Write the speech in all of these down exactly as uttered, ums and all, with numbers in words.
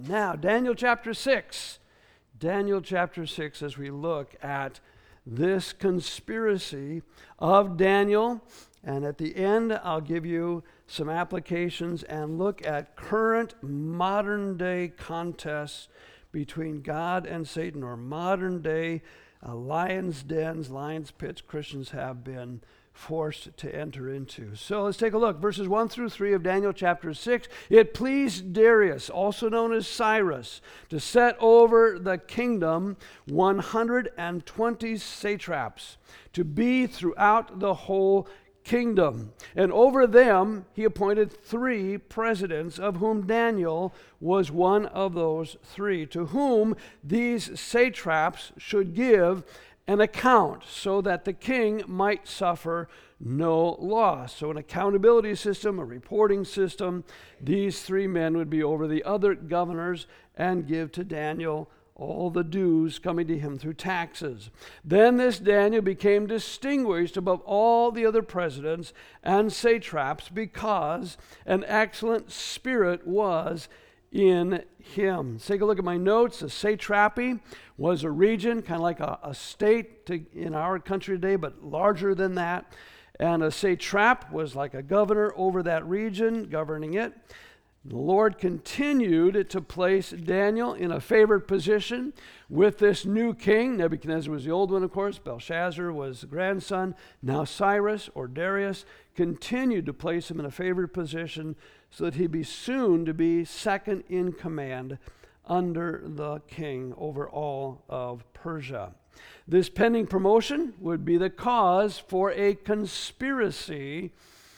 Now, Daniel chapter six. Daniel chapter six, as we look at this conspiracy of Daniel. And at the end, I'll give you some applications and look at current modern day contests between God and Satan, or modern day uh, lions' dens, lions' pits Christians have been forced to enter into. So let's take a look. Verses one through three of Daniel chapter six. It pleased Darius, also known as Cyrus, to set over the kingdom one hundred twenty satraps, to be throughout the whole kingdom. And over them he appointed three presidents, of whom Daniel was one of those three, to whom these satraps should give an account, so that the king might suffer no loss. So an accountability system, a reporting system. These three men would be over the other governors and give to Daniel all the dues coming to him through taxes. Then this Daniel became distinguished above all the other presidents and satraps, because an excellent spirit was in him. Take a look at my notes. A satrapy was a region, kind of like a, a state to, in our country today, but larger than that. And a satrap was like a governor over that region, governing it. The Lord continued to place Daniel in a favored position with this new king. Nebuchadnezzar was the old one, of course. Belshazzar was the grandson. Now Cyrus, or Darius, continued to place him in a favored position so that he'd be soon to be second in command under the king over all of Persia. This pending promotion would be the cause for a conspiracy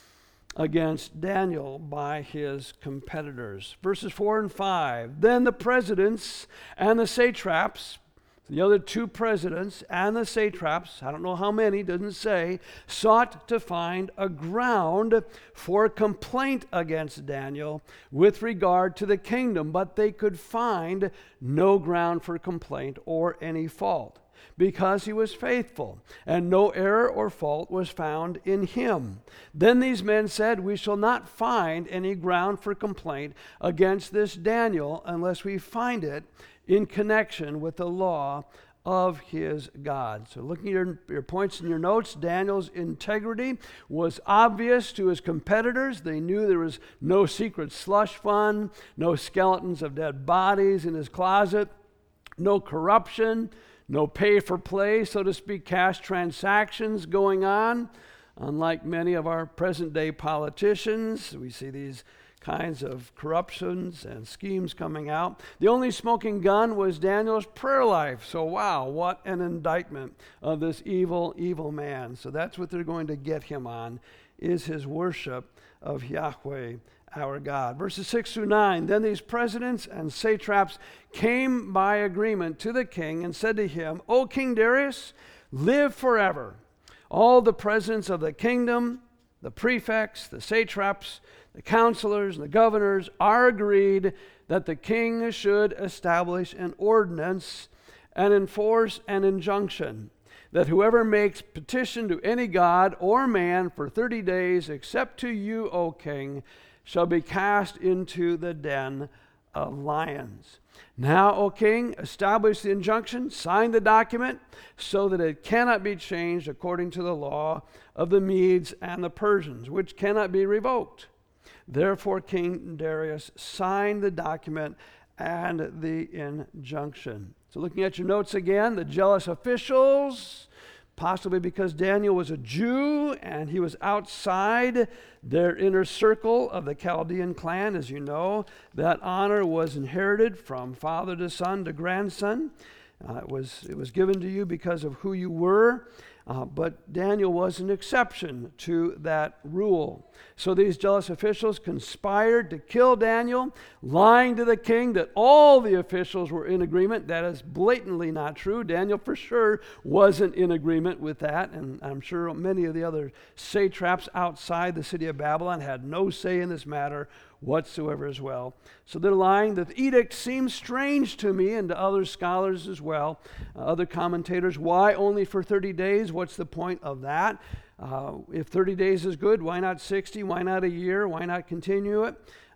against Daniel by his competitors. Verses four and five. Then the presidents and the satraps, the other two presidents and the satraps, I don't know how many, doesn't say, sought to find a ground for complaint against Daniel with regard to the kingdom, but they could find no ground for complaint or any fault, because he was faithful, and no error or fault was found in him. Then these men said, we shall not find any ground for complaint against this Daniel unless we find it in connection with the law of his God. So looking at your, your points in your notes, Daniel's integrity was obvious to his competitors. They knew there was no secret slush fund, no skeletons of dead bodies in his closet, no corruption, no pay for play, so to speak, cash transactions going on. Unlike many of our present day politicians, we see these kinds of corruptions and schemes coming out. The only smoking gun was Daniel's prayer life. So wow, what an indictment of this evil, evil man. So that's what they're going to get him on, is his worship of Yahweh our God. Verses six through nine. Then these presidents and satraps came by agreement to the king and said to him, O King Darius, live forever. All the presidents of the kingdom, the prefects, the satraps, the counselors, and the governors are agreed that the king should establish an ordinance and enforce an injunction, that whoever makes petition to any god or man for thirty days, except to you, O king, shall be cast into the den of lions. Now, O king, establish the injunction, sign the document, so that it cannot be changed according to the law of the Medes and the Persians, which cannot be revoked. Therefore, King Darius signed the document and the injunction. So looking at your notes again, the jealous officials, possibly because Daniel was a Jew and he was outside their inner circle of the Chaldean clan, as you know, that honor was inherited from father to son to grandson. Uh, it was, it was given to you because of who you were. Uh, but Daniel was an exception to that rule. So these jealous officials conspired to kill Daniel, lying to the king that all the officials were in agreement. That is blatantly not true. Daniel for sure wasn't in agreement with that, and I'm sure many of the other satraps outside the city of Babylon had no say in this matter whatsoever as well. So they're lying. The edict seems strange to me and to other scholars as well, uh, other commentators. Why only for thirty days? What's the point of that? Uh, if thirty days is good, why not sixty? Why not a year? Why not continue it?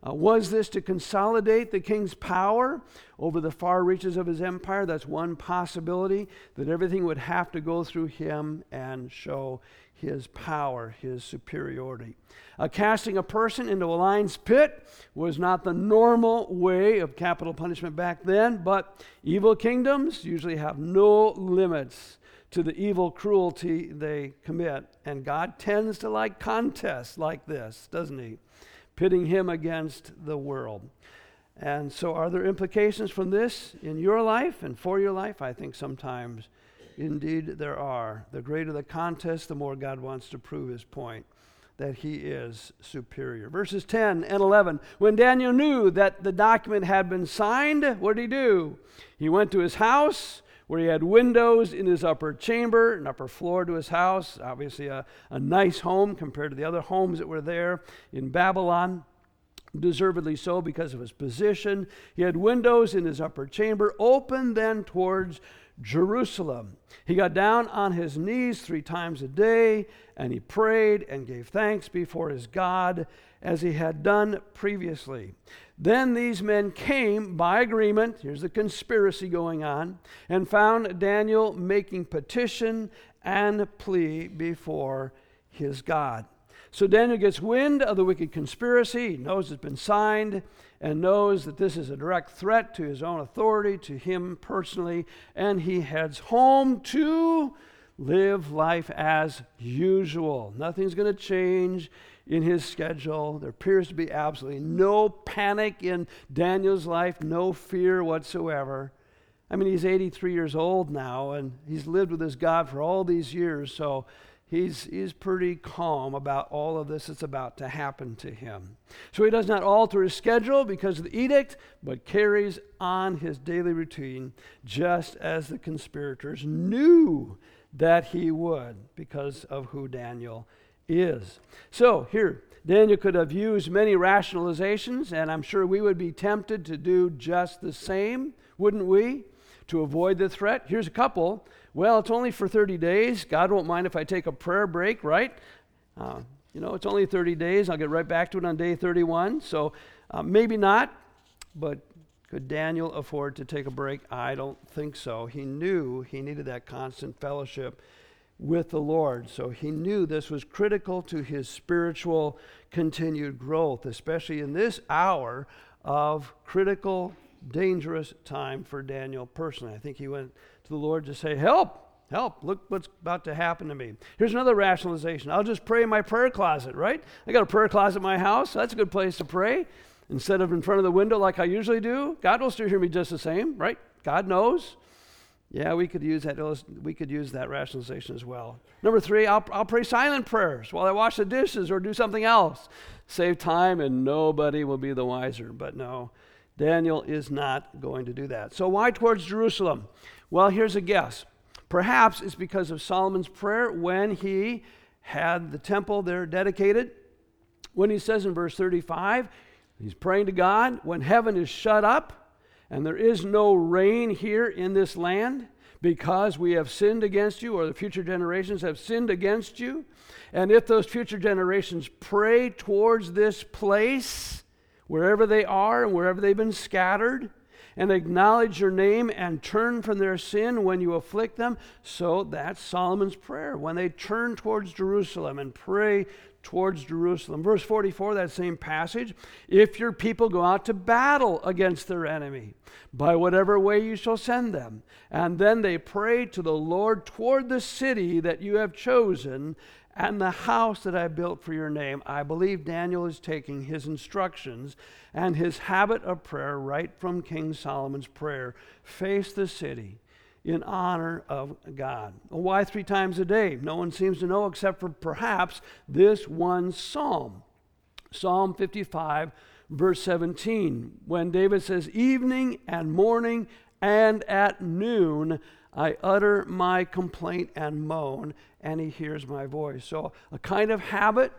Uh, was this to consolidate the king's power over the far reaches of his empire? That's one possibility, that everything would have to go through him and show his power, his superiority. Uh, casting a person into a lion's pit was not the normal way of capital punishment back then, but evil kingdoms usually have no limits to the evil cruelty they commit. And God tends to like contests like this, doesn't he? Pitting him against the world. And so are there implications from this in your life and for your life? I think sometimes indeed there are. The greater the contest, the more God wants to prove his point, that he is superior. Verses ten and eleven. When Daniel knew that the document had been signed, what did he do? He went to his house, where he had windows in his upper chamber, an upper floor to his house, obviously a, a nice home compared to the other homes that were there in Babylon, deservedly so because of his position. He had windows in his upper chamber, open then towards Jerusalem. He got down on his knees three times a day, and he prayed and gave thanks before his God as he had done previously. Then these men came by agreement, here's the conspiracy going on, and found Daniel making petition and plea before his God. So Daniel gets wind of the wicked conspiracy, he knows it's been signed, and knows that this is a direct threat to his own authority, to him personally, and he heads home to live life as usual. Nothing's going to change in his schedule. There appears to be absolutely no panic in Daniel's life, no fear whatsoever. I mean, he's eighty-three years old now, and he's lived with his God for all these years, so he's, he's pretty calm about all of this that's about to happen to him. So he does not alter his schedule because of the edict, but carries on his daily routine, just as the conspirators knew that he would because of who Daniel is. So here, Daniel could have used many rationalizations, and I'm sure we would be tempted to do just the same, wouldn't we, to avoid the threat? Here's a couple. Well, it's only for thirty days. God won't mind if I take a prayer break, right? Uh, you know, it's only thirty days. I'll get right back to it on day thirty-one. So uh, maybe not, but could Daniel afford to take a break? I don't think so. He knew he needed that constant fellowship with the Lord. So he knew this was critical to his spiritual continued growth, especially in this hour of critical, dangerous time for Daniel personally. I think he went to the Lord to say, help, help, look what's about to happen to me. Here's another rationalization. I'll just pray in my prayer closet, right? I got a prayer closet in my house. That's a good place to pray. Instead of in front of the window like I usually do, God will still hear me just the same, right? God knows. Yeah, we could use that. We could use that rationalization as well. Number three, I'll, I'll pray silent prayers while I wash the dishes or do something else. Save time and nobody will be the wiser. But no, Daniel is not going to do that. So why towards Jerusalem? Well, here's a guess. Perhaps it's because of Solomon's prayer when he had the temple there dedicated. When he says in verse thirty-five, he's praying to God, when heaven is shut up, and there is no rain here in this land because we have sinned against you, or the future generations have sinned against you. And if those future generations pray towards this place, wherever they are and wherever they've been scattered, and acknowledge your name and turn from their sin when you afflict them. So that's Solomon's prayer, when they turn towards Jerusalem and pray towards Jerusalem. Verse forty-four, that same passage, if your people go out to battle against their enemy, by whatever way you shall send them, and then they pray to the Lord toward the city that you have chosen, and the house that I built for your name. I believe Daniel is taking his instructions and his habit of prayer right from King Solomon's prayer. Face the city in honor of God. Why three times a day? No one seems to know except for perhaps this one psalm. Psalm fifty-five, verse seventeen, when David says, evening and morning and at noon I utter my complaint and moan, and he hears my voice. So a kind of habit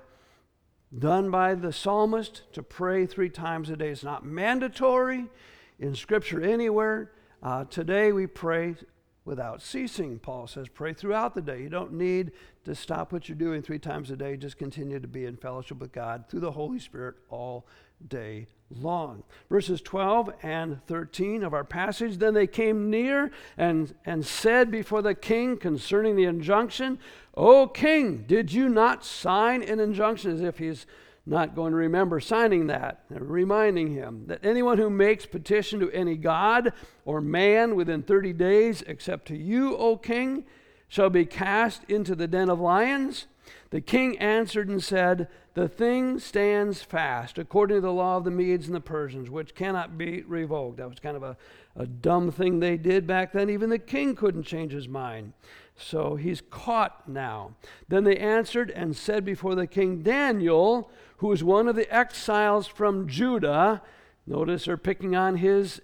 done by the psalmist to pray three times a day. It's not mandatory in Scripture anywhere. Uh, today we pray without ceasing, Paul says. Pray throughout the day. You don't need to stop what you're doing three times a day. Just continue to be in fellowship with God through the Holy Spirit all day long. Verses twelve and thirteen of our passage, then they came near and, and said before the king concerning the injunction, O king, did you not sign an injunction? As if he's not going to remember signing that. They're reminding him that anyone who makes petition to any god or man within thirty days, except to you, O king, shall be cast into the den of lions. The king answered and said, the thing stands fast according to the law of the Medes and the Persians, which cannot be revoked. That was kind of a, a dumb thing they did back then. Even the king couldn't change his mind. So he's caught now. Then they answered and said before the king, Daniel, who is one of the exiles from Judah, notice they're picking on his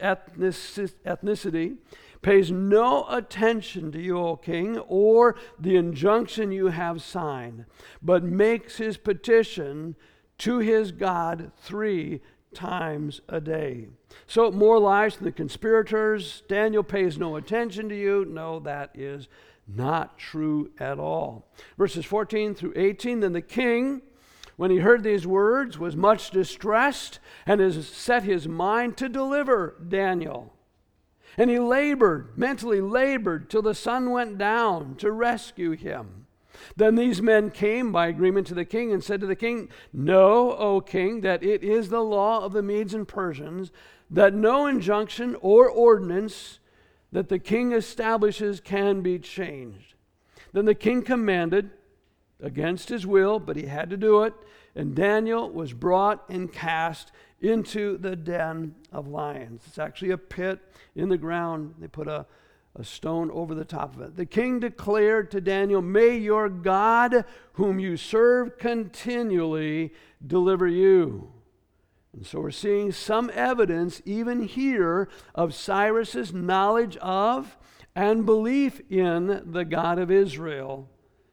ethnicity, pays no attention to you, O king, or the injunction you have signed, but makes his petition to his God three times a day. So more lies than the conspirators. Daniel pays no attention to you. No, that is not true at all. Verses fourteen through eighteen, then the king, when he heard these words, was much distressed and has set his mind to deliver Daniel. And he labored, mentally labored, till the sun went down to rescue him. Then these men came by agreement to the king and said to the king, Know, O king, that it is the law of the Medes and Persians that no injunction or ordinance that the king establishes can be changed. Then the king commanded, against his will, but he had to do it, and Daniel was brought and cast into the den of lions. It's actually a pit in the ground. They put a, a stone over the top of it. The king declared to Daniel, May your God, whom you serve continually, deliver you. And so we're seeing some evidence even here of Cyrus's knowledge of and belief in the God of Israel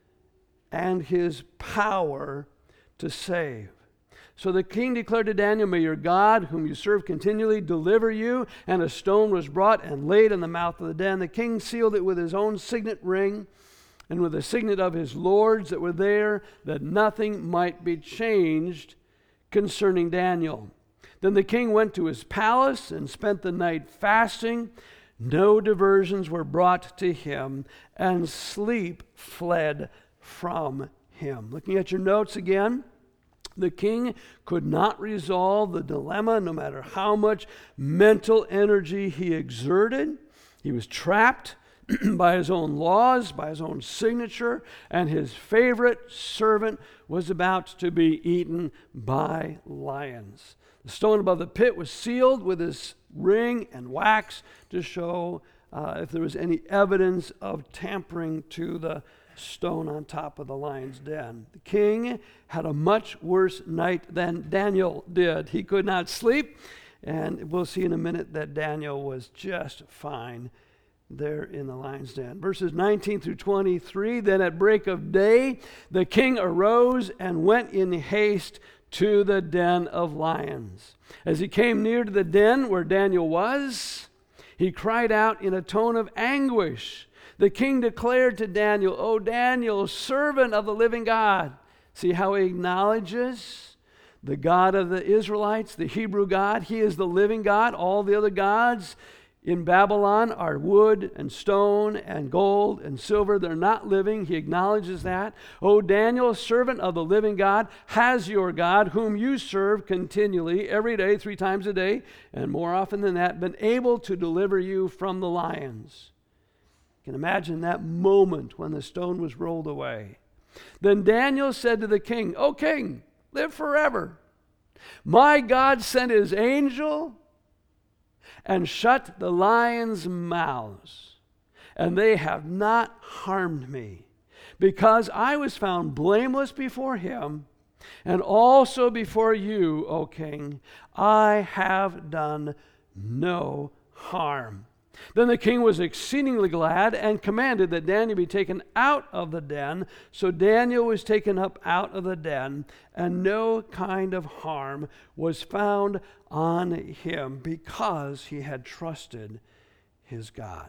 and his power to save. So the king declared to Daniel, May your God, whom you serve continually, deliver you. And a stone was brought and laid in the mouth of the den. The king sealed it with his own signet ring and with the signet of his lords that were there, that nothing might be changed concerning Daniel. Then the king went to his palace and spent the night fasting. No diversions were brought to him, and sleep fled from him. Looking at your notes again, the king could not resolve the dilemma no matter how much mental energy he exerted. He was trapped by his own laws, by his own signature, and his favorite servant was about to be eaten by lions. The stone above the pit was sealed with his ring and wax to show uh, if there was any evidence of tampering to the stone on top of the lion's den. The king had a much worse night than Daniel did. He could not sleep, and we'll see in a minute that Daniel was just fine there in the lion's den. Verses nineteen through twenty-three, then at break of day, the king arose and went in haste to the den of lions. As he came near to the den where Daniel was, he cried out in a tone of anguish. The king declared to Daniel, O Daniel, servant of the living God. See how he acknowledges the God of the Israelites, the Hebrew God. He is the living God. All the other gods in Babylon are wood and stone and gold and silver. They're not living. He acknowledges that. O Daniel, servant of the living God, has your God, whom you serve continually, every day, three times a day, and more often than that, been able to deliver you from the lions. You can imagine that moment when the stone was rolled away. Then Daniel said to the king, O king, live forever. My God sent his angel and shut the lions' mouths, and they have not harmed me, because I was found blameless before him, and also before you, O king. I have done no harm. Then the king was exceedingly glad and commanded that Daniel be taken out of the den. So Daniel was taken up out of the den, and no kind of harm was found on him because he had trusted his God.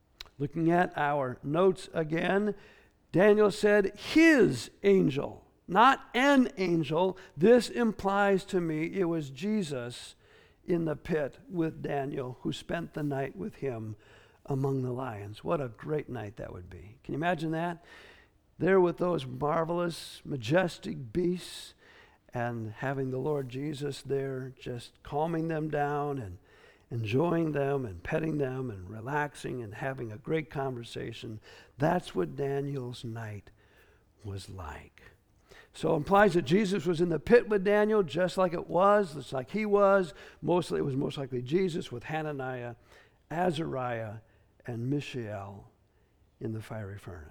Looking at our notes again, Daniel said his angel, not an angel. This implies to me it was Jesus in the pit with Daniel who spent the night with him among the lions. What a great night that would be. Can you imagine that? There with those marvelous, majestic beasts and having the Lord Jesus there just calming them down and enjoying them and petting them and relaxing and having a great conversation. That's what Daniel's night was like. So it implies that Jesus was in the pit with Daniel just like it was, just like he was. Mostly, it was most likely Jesus with Hananiah, Azariah, and Mishael in the fiery furnace.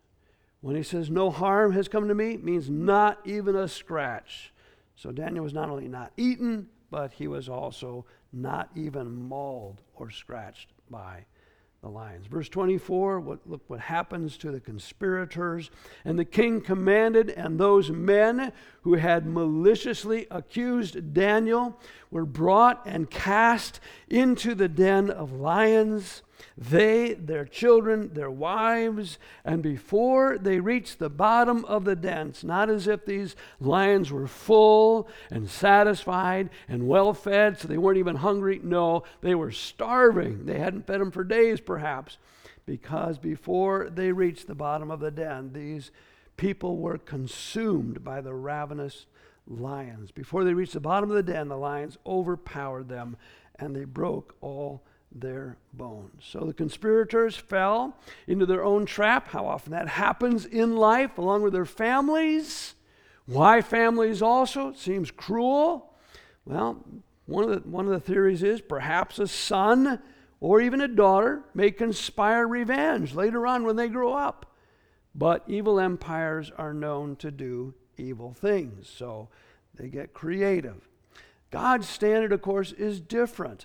When he says no harm has come to me, it means not even a scratch. So Daniel was not only not eaten, but he was also not even mauled or scratched by the lions. Verse twenty-four, what, look what happens to the conspirators. And the king commanded, and those men who had maliciously accused Daniel were brought and cast into the den of lions, they, their children, their wives, and before they reached the bottom of the den, it's not as if these lions were full and satisfied and well fed, so they weren't even hungry. No, they were starving. They hadn't fed them for days, perhaps, because before they reached the bottom of the den, these people were consumed by the ravenous lions. Before they reached the bottom of the den, the lions overpowered them, and they broke all their bones. So the conspirators fell into their own trap. How often that happens in life, along with their families. Why families also? It seems cruel. Well, one of the one of the theories is perhaps a son or even a daughter may conspire revenge later on when they grow up. But evil empires are known to do evil things, so they get creative. God's standard, of course, is different.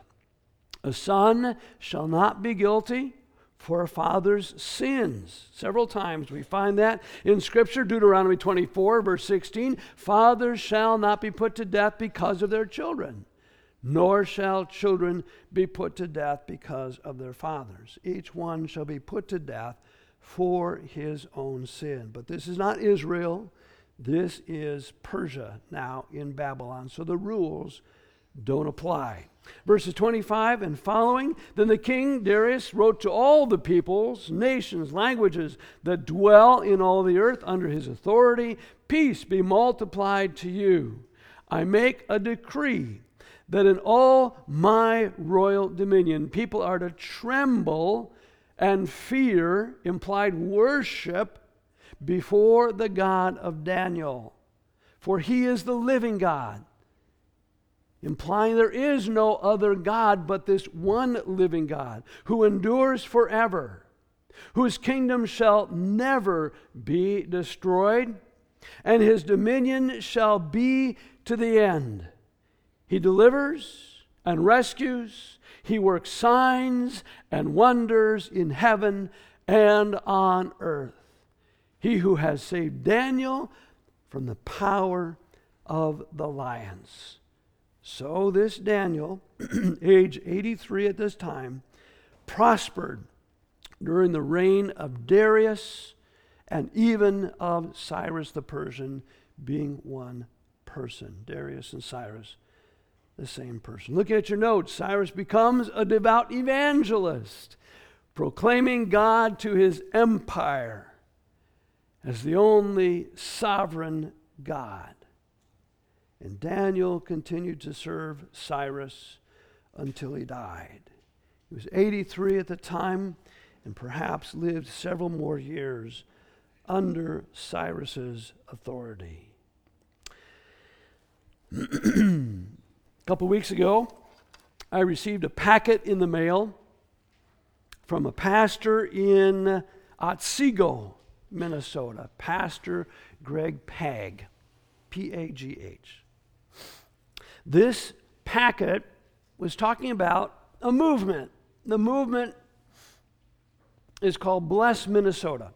A son shall not be guilty for a father's sins. Several times we find that in Scripture. Deuteronomy twenty-four, verse sixteen, fathers shall not be put to death because of their children, nor shall children be put to death because of their fathers. Each one shall be put to death for his own sin. But this is not Israel. This is Persia now in Babylon. So the rules don't apply. Verses twenty-five and following, then the king Darius wrote to all the peoples, nations, languages that dwell in all the earth under his authority, peace be multiplied to you. I make a decree that in all my royal dominion people are to tremble and fear, implied worship, before the God of Daniel. For he is the living God, implying there is no other God but this one living God who endures forever, whose kingdom shall never be destroyed, and his dominion shall be to the end. He delivers and rescues. He works signs and wonders in heaven and on earth. He who has saved Daniel from the power of the lions. So this Daniel, age eighty-three at this time, prospered during the reign of Darius and even of Cyrus the Persian, being one person. Darius and Cyrus, the same person. Looking at your notes, Cyrus becomes a devout evangelist, proclaiming God to his empire as the only sovereign God. And Daniel continued to serve Cyrus until he died. He was eighty-three at the time and perhaps lived several more years under Cyrus's authority. A couple weeks ago, I received a packet in the mail from a pastor in Otsego, Minnesota, Pastor Greg Pag, P A G H. This packet was talking about a movement. The movement is called Bless Minnesota.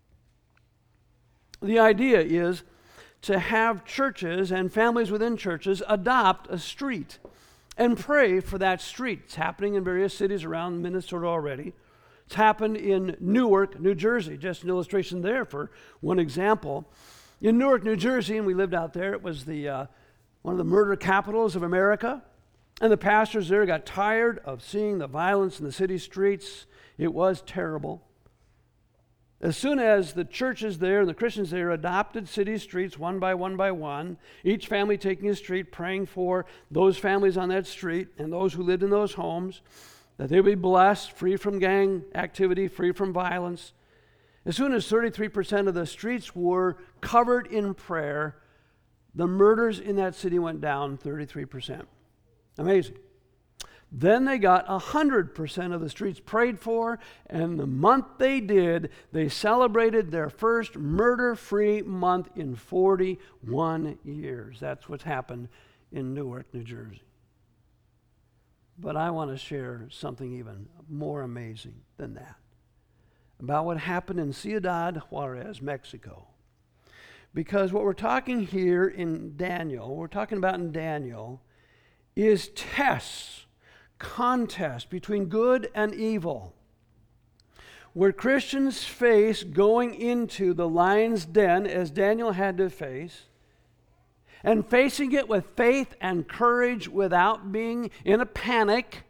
The idea is to have churches and families within churches adopt a street and pray for that street. It's happening in various cities around Minnesota already. It's happened in Newark, New Jersey. Just an illustration there for one example. In Newark, New Jersey, and we lived out there, it was the uh, one of the murder capitals of America. And the pastors there got tired of seeing the violence in the city streets. It was terrible. As soon as the churches there and the Christians there adopted city streets one by one by one, each family taking a street, praying for those families on that street and those who lived in those homes, that they would be blessed, free from gang activity, free from violence. As soon as thirty-three percent of the streets were covered in prayer, the murders in that city went down thirty-three percent. Amazing. Then they got one hundred percent of the streets prayed for, and the month they did, they celebrated their first murder-free month in forty-one years. That's what's happened in Newark, New Jersey. But I want to share something even more amazing than that, about what happened in Ciudad Juarez, Mexico. Because what we're talking here in Daniel, what we're talking about in Daniel, is tests, contest between good and evil, where Christians face going into the lion's den, as Daniel had to face, and facing it with faith and courage without being in a panic.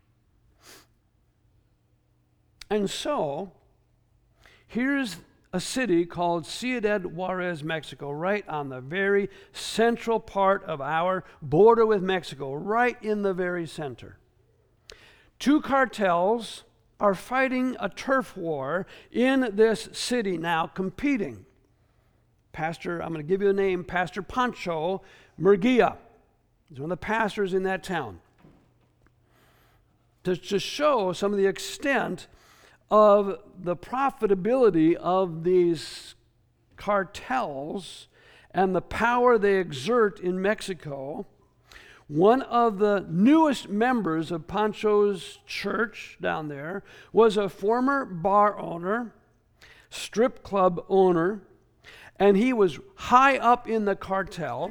And so, here's a city called Ciudad Juarez, Mexico, right on the very central part of our border with Mexico, right in the very center. Two cartels are fighting a turf war in this city now, competing. Pastor, I'm going to give you a name, Pastor Pancho Murguia. He's one of the pastors in that town. To, to show some of the extent of the profitability of these cartels and the power they exert in Mexico, one of the newest members of Pancho's church down there was a former bar owner, strip club owner, and he was high up in the cartel.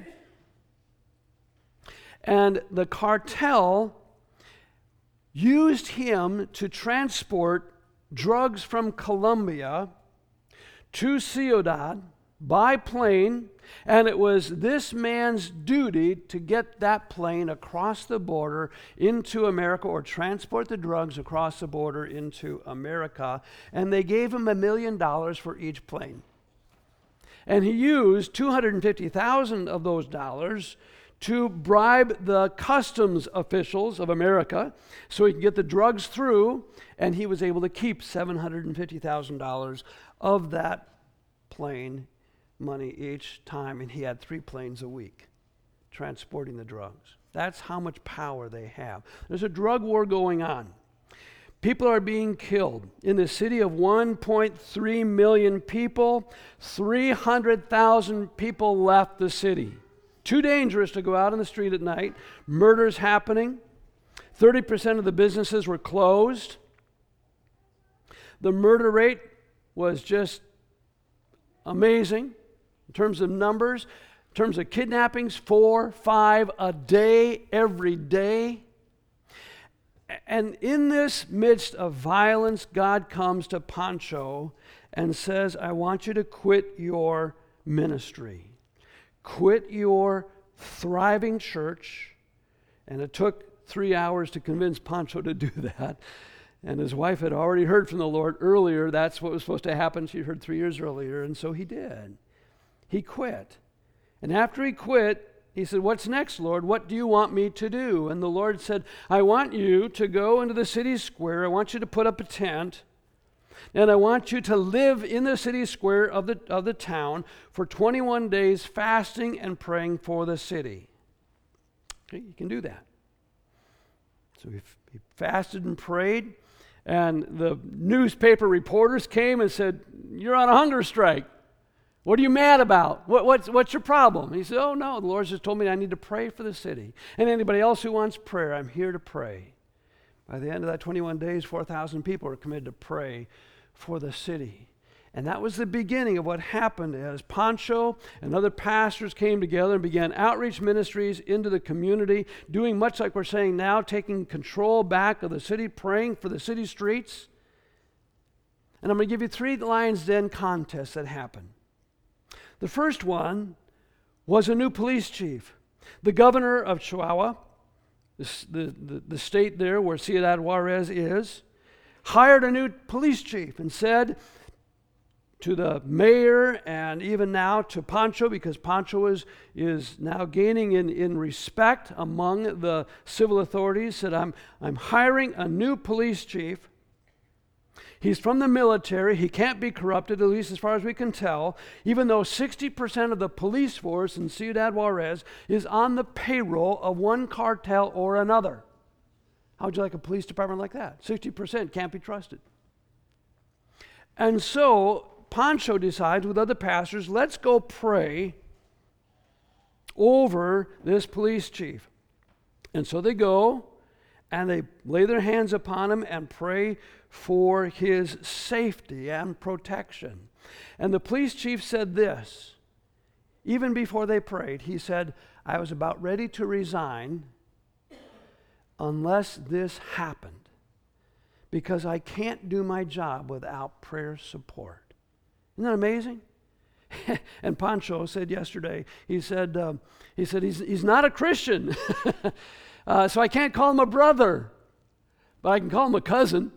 And the cartel used him to transport drugs from Colombia to Ciudad by plane, and it was this man's duty to get that plane across the border into America, or transport the drugs across the border into America, and they gave him a million dollars for each plane. And he used two hundred fifty thousand of those dollars to bribe the customs officials of America so he could get the drugs through, and he was able to keep seven hundred fifty thousand dollars of that plane money each time, and he had three planes a week transporting the drugs. That's how much power they have. There's a drug war going on. People are being killed. In the city of one point three million people, three hundred thousand people left the city. Too dangerous to go out on the street at night. Murders happening. thirty percent of the businesses were closed. The murder rate was just amazing in terms of numbers. In terms of kidnappings, four, five a day, every day. And in this midst of violence, God comes to Pancho and says, I want you to quit your ministry. Quit your thriving church. And it took three hours to convince Pancho to do that. And his wife had already heard from the Lord earlier. That's what was supposed to happen. She heard three years earlier. And so he did. He quit. And after he quit, he said, what's next, Lord? What do you want me to do? And the Lord said, I want you to go into the city square. I want you to put up a tent. And I want you to live in the city square of the, of the town for twenty-one days, fasting and praying for the city. Okay, you can do that. So he, he fasted and prayed. And the newspaper reporters came and said, you're on a hunger strike. What are you mad about? What, what's, what's your problem? He said, oh no, the Lord just told me I need to pray for the city. And anybody else who wants prayer, I'm here to pray. By the end of that twenty-one days, four thousand people were committed to pray for the city. And that was the beginning of what happened as Pancho and other pastors came together and began outreach ministries into the community, doing much like we're saying now, taking control back of the city, praying for the city streets. And I'm going to give you three Lion's Den contests that happened. The first one was a new police chief. The governor of Chihuahua, the, the, the state there where Ciudad Juarez is, hired a new police chief and said to the mayor and even now to Pancho, because Pancho is, is now gaining in, in respect among the civil authorities, said, I'm, I'm hiring a new police chief. He's from the military. He can't be corrupted, at least as far as we can tell, even though sixty percent of the police force in Ciudad Juarez is on the payroll of one cartel or another. How would you like a police department like that? sixty percent can't be trusted. And so Pancho decides with other pastors, let's go pray over this police chief. And so they go and they lay their hands upon him and pray for his safety and protection. And the police chief said this, even before they prayed, he said, I was about ready to resign unless this happened, because I can't do my job without prayer support. Isn't that amazing? And Pancho said yesterday, he said, uh, he said he's, he's not a Christian, uh, so I can't call him a brother, but I can call him a cousin.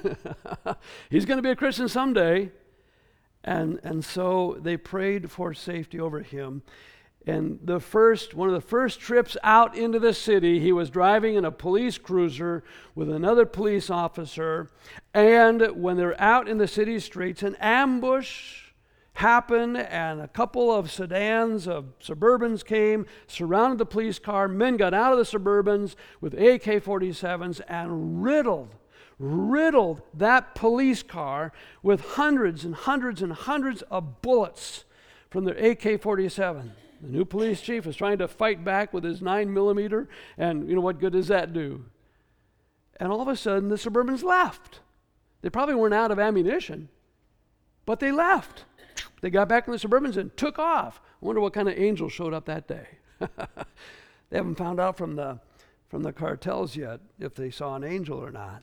He's going to be a Christian someday. And, and so they prayed for safety over him. And the first, one of the first trips out into the city, he was driving in a police cruiser with another police officer. And when they're out in the city streets, an ambush happened, and a couple of sedans of Suburbans came, surrounded the police car. Men got out of the Suburbans with A K forty-sevens and riddled, riddled that police car with hundreds and hundreds and hundreds of bullets from their A K forty-seven. The new police chief was trying to fight back with his nine millimeter, and you know what good does that do? And all of a sudden, the Suburbans left. They probably weren't out of ammunition, but they left. They got back in the Suburbans and took off. I wonder what kind of angel showed up that day. They haven't found out from the, from the cartels yet if they saw an angel or not.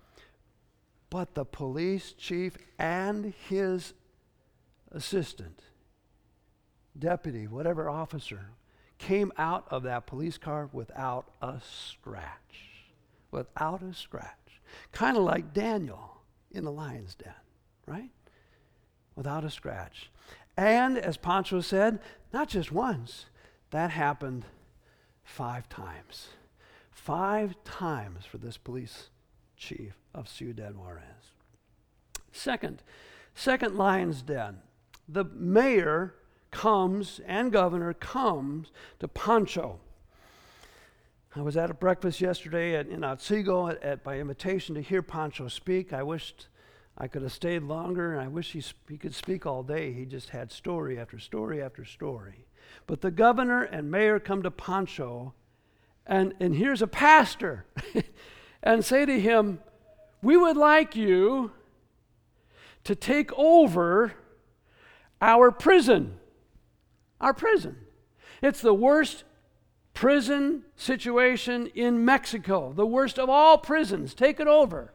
But the police chief and his assistant, deputy, whatever officer, came out of that police car without a scratch. Without a scratch. Kind of like Daniel in the lion's den, right? Without a scratch. And as Pancho said, not just once, that happened five times. Five times for this police chief of Ciudad Juarez. Second, second lion's den. The mayor comes and governor comes to Pancho. I was at a breakfast yesterday at, in Otsego at, at, by invitation to hear Pancho speak. I wished I could have stayed longer, and I wish he, he could speak all day. He just had story after story after story. But the governor and mayor come to Pancho, and, and here's a pastor, and say to him, we would like you to take over our prison. Our prison. It's the worst prison situation in Mexico, the worst of all prisons. Take it over.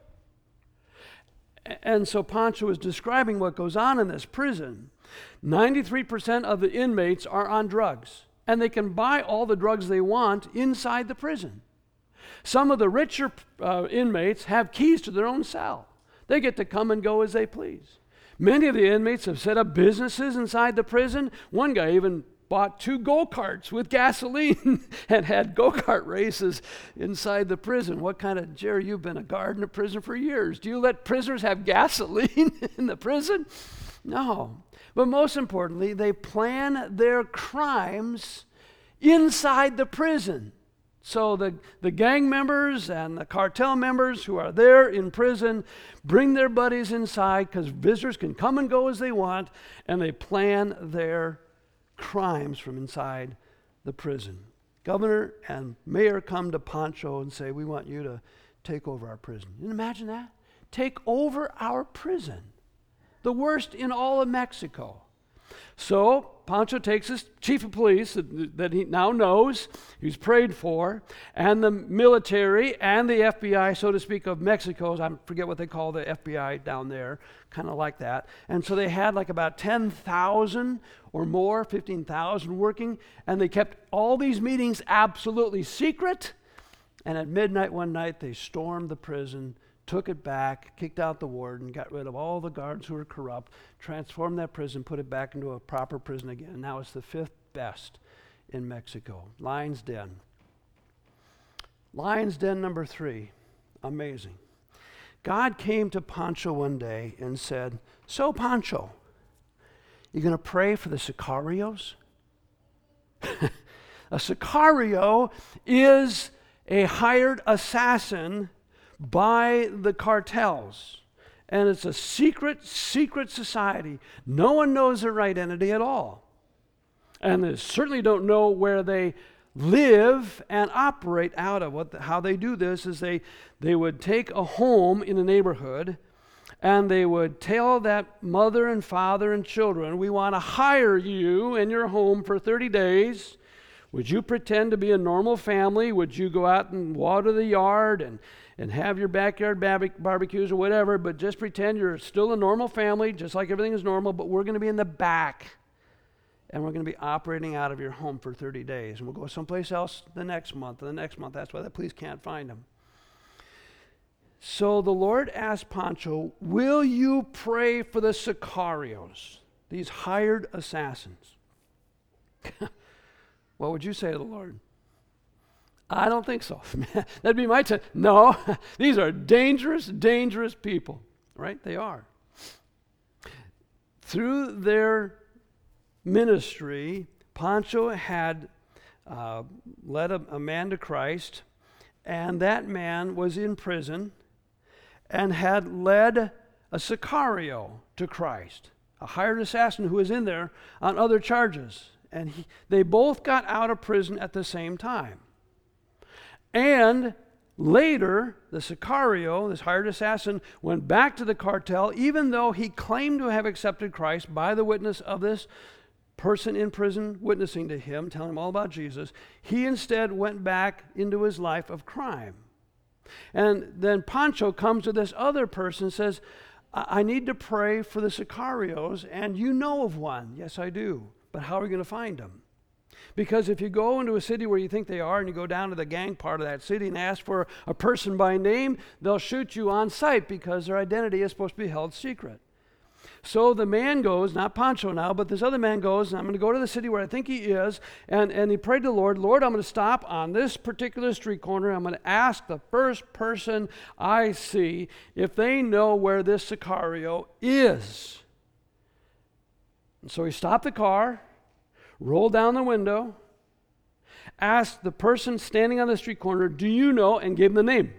And so Pancho is describing what goes on in this prison. ninety-three percent of the inmates are on drugs, and they can buy all the drugs they want inside the prison. Some of the richer uh, inmates have keys to their own cell. They get to come and go as they please. Many of the inmates have set up businesses inside the prison. One guy even bought two go-karts with gasoline and had go-kart races inside the prison. What kind of, Jerry, you've been a guard in a prison for years. Do you let prisoners have gasoline in the prison? No. But most importantly, they plan their crimes inside the prison. So the, the gang members and the cartel members who are there in prison bring their buddies inside because visitors can come and go as they want, and they plan their crimes from inside the prison. Governor and mayor come to Pancho and say, we want you to take over our prison. Can you imagine that? Take over our prison. The worst in all of Mexico. So Pancho takes his chief of police that, that he now knows, he's prayed for, and the military and the F B I, so to speak, of Mexico. I forget what they call the F B I down there, kind of like that. And so they had like about ten thousand or more, fifteen thousand working, and they kept all these meetings absolutely secret. And at midnight one night, they stormed the prison, took it back, kicked out the warden, got rid of all the guards who were corrupt, transformed that prison, put it back into a proper prison again. And now it's the fifth best in Mexico. Lion's Den. Lion's Den number three. Amazing. God came to Pancho one day and said, "So, Pancho, you going to pray for the sicarios?" A sicario is a hired assassin by the cartels. And it's a secret, secret society. No one knows their identity at all. And they certainly don't know where they live and operate out of. What the, how they do this is they, they would take a home in a neighborhood and they would tell that mother and father and children, "We want to hire you in your home for thirty days. Would you pretend to be a normal family? Would you go out and water the yard and, and have your backyard barbe- barbecues or whatever, but just pretend you're still a normal family, just like everything is normal, but we're going to be in the back, and we're going to be operating out of your home for thirty days. And we'll go someplace else the next month and the next month." That's why the police can't find them. So the Lord asked Pancho, "Will you pray for the sicarios, these hired assassins?" What would you say to the Lord? I don't think so. That'd be my time. No, these are dangerous, dangerous people, right? They are. Through their ministry, Pancho had uh, led a, a man to Christ, and that man was in prison and had led a sicario to Christ, a hired assassin who was in there on other charges. And he, they both got out of prison at the same time. And later, the sicario, this hired assassin, went back to the cartel, even though he claimed to have accepted Christ by the witness of this person in prison witnessing to him, telling him all about Jesus. He instead went back into his life of crime. And then Pancho comes to this other person and says, I, I need to pray for the sicarios, and you know of one. Yes, I do. But how are we going to find them? Because if you go into a city where you think they are and you go down to the gang part of that city and ask for a person by name, they'll shoot you on sight because their identity is supposed to be held secret. So the man goes, not Pancho now, but this other man goes, and I'm going to go to the city where I think he is, and, and he prayed to the Lord, "Lord, I'm going to stop on this particular street corner. I'm going to ask the first person I see if they know where this sicario is." And so he stopped the car, rolled down the window, asked the person standing on the street corner, "Do you know?" and gave him the name.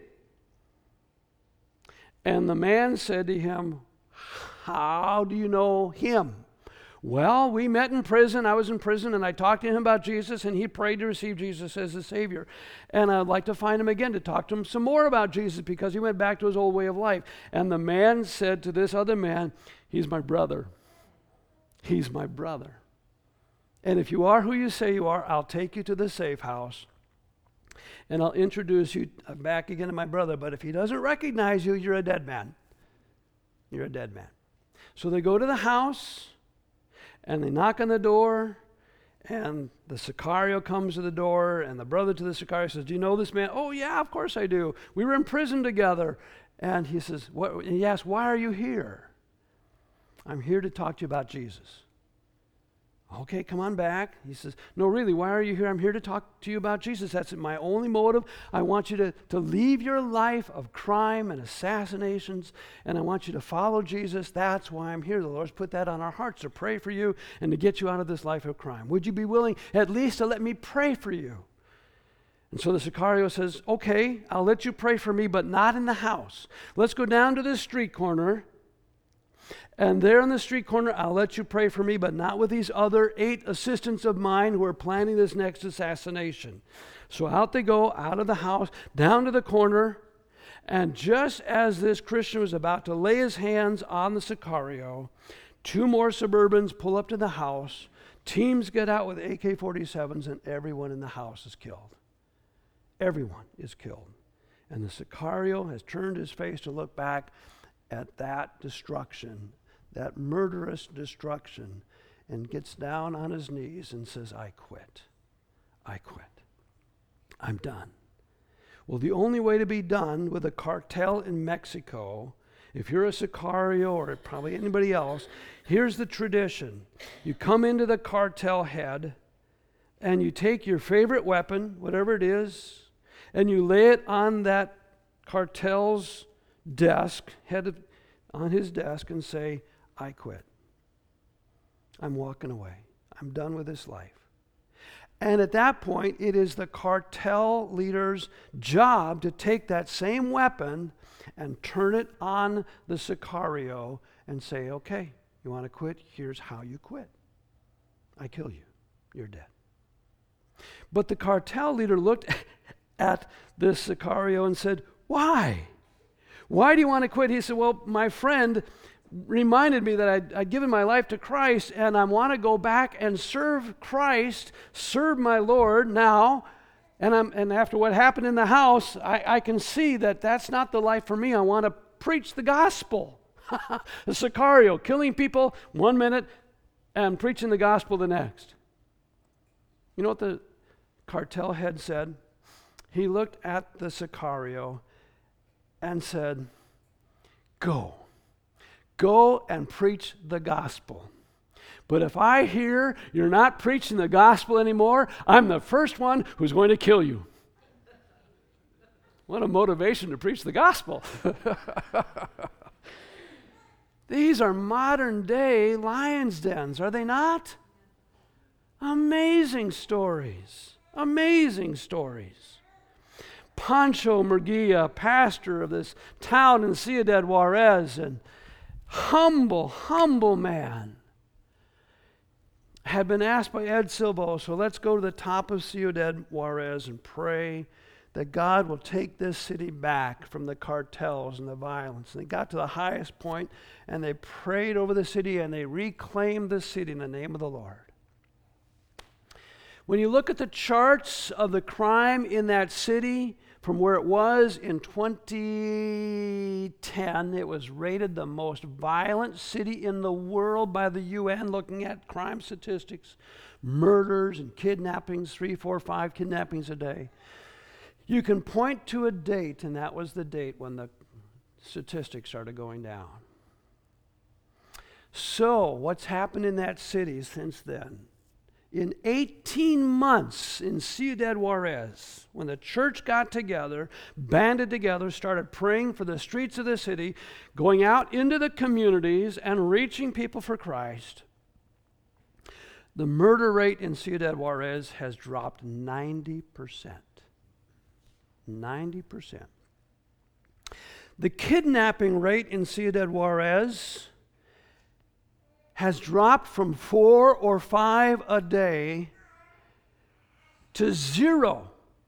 And the man said to him, "How do you know him?" "Well, we met in prison. I was in prison, and I talked to him about Jesus, and he prayed to receive Jesus as the Savior. And I'd like to find him again to talk to him some more about Jesus because he went back to his old way of life." And the man said to this other man, "He's my brother. He's my brother. And if you are who you say you are, I'll take you to the safe house, and I'll introduce you back again to my brother. But if he doesn't recognize you, you're a dead man. You're a dead man." So they go to the house, and they knock on the door, and the sicario comes to the door, and the brother to the sicario says, "Do you know this man?" "Oh, yeah, of course I do. We were in prison together." And he says, what? And he asks, "Why are you here?" "I'm here to talk to you about Jesus." "Okay, come on back." He says, "No, really, why are you here?" "I'm here to talk to you about Jesus. That's my only motive. I want you to, to leave your life of crime and assassinations, and I want you to follow Jesus. That's why I'm here. The Lord's put that on our hearts to pray for you and to get you out of this life of crime. Would you be willing at least to let me pray for you?" And so the sicario says, "Okay, I'll let you pray for me, but not in the house. Let's go down to this street corner, and there on the street corner, I'll let you pray for me, but not with these other eight assistants of mine who are planning this next assassination." So out they go, out of the house, down to the corner, and just as this Christian was about to lay his hands on the sicario, Two more Suburbans pull up to the house. Teams get out with A K forty-sevens, and everyone in the house is killed. Everyone is killed. And the Sicario has turned his face to look back at that destruction, that murderous destruction, and gets down on his knees and says, I quit. I quit. I'm done. Well, the only way to be done with a cartel in Mexico, if you're a Sicario or probably anybody else, here's the tradition. You come into the cartel head and you take your favorite weapon, whatever it is, and you lay it on that cartel's desk, head of, on his desk, and say, I quit. I'm walking away. I'm done with this life. And at that point, it is the cartel leader's job to take that same weapon and turn it on the Sicario and say, okay, you want to quit? Here's how you quit. I kill you. You're dead. But the cartel leader looked at this Sicario and said, why? Why do you want to quit? He said, well, my friend reminded me that I'd, I'd given my life to Christ, and I want to go back and serve Christ, serve my Lord now. And I'm, and after what happened in the house, I, I can see that that's not the life for me. I want to preach the gospel. The Sicario, killing people one minute and preaching the gospel the next. You know what the cartel head said? He looked at the Sicario and said, go. Go and preach the gospel. But if I hear you're not preaching the gospel anymore, I'm the first one who's going to kill you. What a motivation to preach the gospel. These are modern day lion's dens, are they not? Amazing stories. Amazing stories. Pancho Murguia, pastor of this town in Ciudad Juarez, and humble, humble man, had been asked by Ed Silvo, so let's go to the top of Ciudad Juarez and pray that God will take this city back from the cartels and the violence. And they got to the highest point, and they prayed over the city, and they reclaimed the city in the name of the Lord. When you look at the charts of the crime in that city, from where it was in twenty ten, it was rated the most violent city in the world by the U N, looking at crime statistics, murders and kidnappings, three, four, five kidnappings a day. You can point to a date, and that was the date when the statistics started going down. So, what's happened in that city since then? In eighteen months in Ciudad Juarez, when the church got together, banded together, started praying for the streets of the city, going out into the communities and reaching people for Christ, the murder rate in Ciudad Juarez has dropped ninety percent. ninety percent. The kidnapping rate in Ciudad Juarez has dropped from four or five a day to zero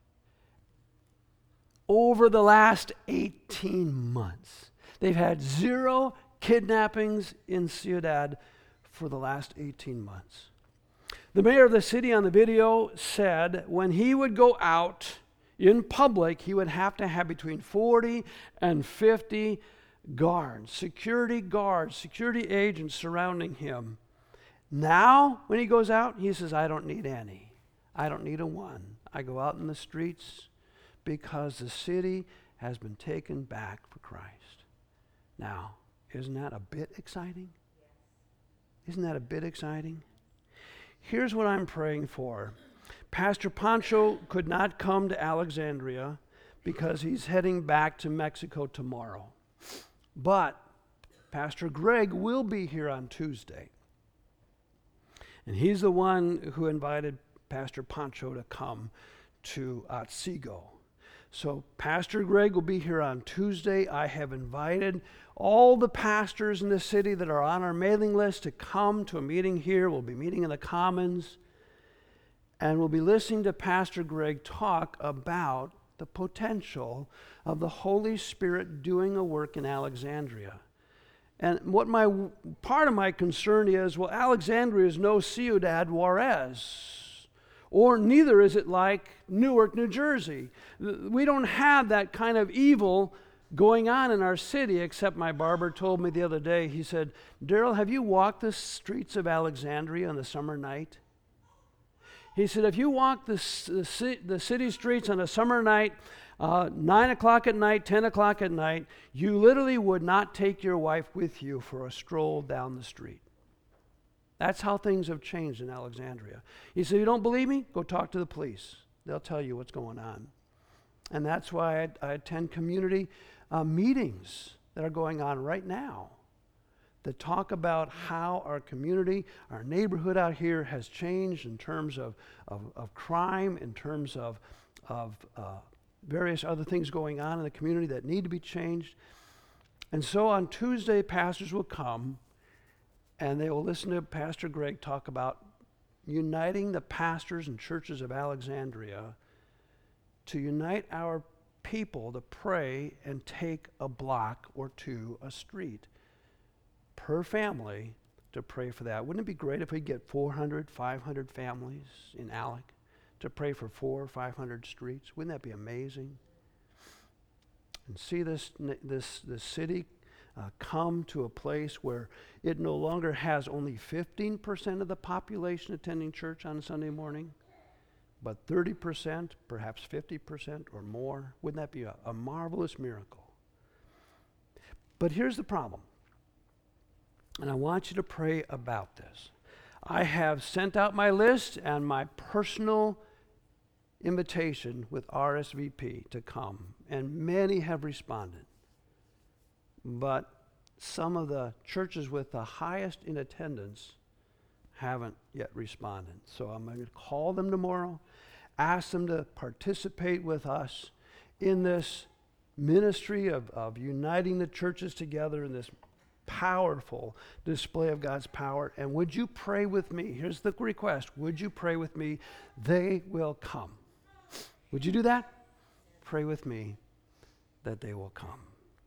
over the last eighteen months. They've had zero kidnappings in Ciudad for the last eighteen months. The mayor of the city on the video said when he would go out in public, he would have to have between forty and fifty guards, security guards, security agents surrounding him. Now, when he goes out, he says, I don't need any. I don't need a one. I go out in the streets because the city has been taken back for Christ. Now, isn't that a bit exciting? Isn't that a bit exciting? Here's what I'm praying for. Pastor Pancho could not come to Alexandria because he's heading back to Mexico tomorrow. But Pastor Greg will be here on Tuesday. And he's the one who invited Pastor Pancho to come to Otsego. So Pastor Greg will be here on Tuesday. I have invited all the pastors in the city that are on our mailing list to come to a meeting here. We'll be meeting in the Commons. And we'll be listening to Pastor Greg talk about the potential of the Holy Spirit doing a work in Alexandria. And what my part of my concern is, well, Alexandria is no Ciudad Juarez, or neither is it like Newark, New Jersey. We don't have that kind of evil going on in our city, except my barber told me the other day, he said, Daryl, have you walked the streets of Alexandria on the summer night? He said, if you walk the, the, the city streets on a summer night, uh, nine o'clock at night, ten o'clock at night, you literally would not take your wife with you for a stroll down the street. That's how things have changed in Alexandria. He said, you don't believe me? Go talk to the police. They'll tell you what's going on. And that's why I, I attend community uh, meetings that are going on right now that talk about how our community, our neighborhood out here has changed in terms of, of, of crime, in terms of, of uh, various other things going on in the community that need to be changed. And so on Tuesday, pastors will come and they will listen to Pastor Greg talk about uniting the pastors and churches of Alexandria to unite our people to pray and take a block or two a street per family to pray for that. Wouldn't it be great if we get four hundred, five hundred families in Alec to pray for four or five hundred streets? Wouldn't that be amazing? And see this this this city uh, come to a place where it no longer has only fifteen percent of the population attending church on Sunday morning, but thirty percent, perhaps fifty percent or more. Wouldn't that be a, a marvelous miracle? But here's the problem. And I want you to pray about this. I have sent out my list and my personal invitation with R S V P to come, and many have responded. But some of the churches with the highest in attendance haven't yet responded. So I'm going to call them tomorrow, ask them to participate with us in this ministry of, of uniting the churches together in this powerful display of God's power. And would you pray with me? Here's the request. Would you pray with me? They will come. Would you do that? Pray with me that they will come.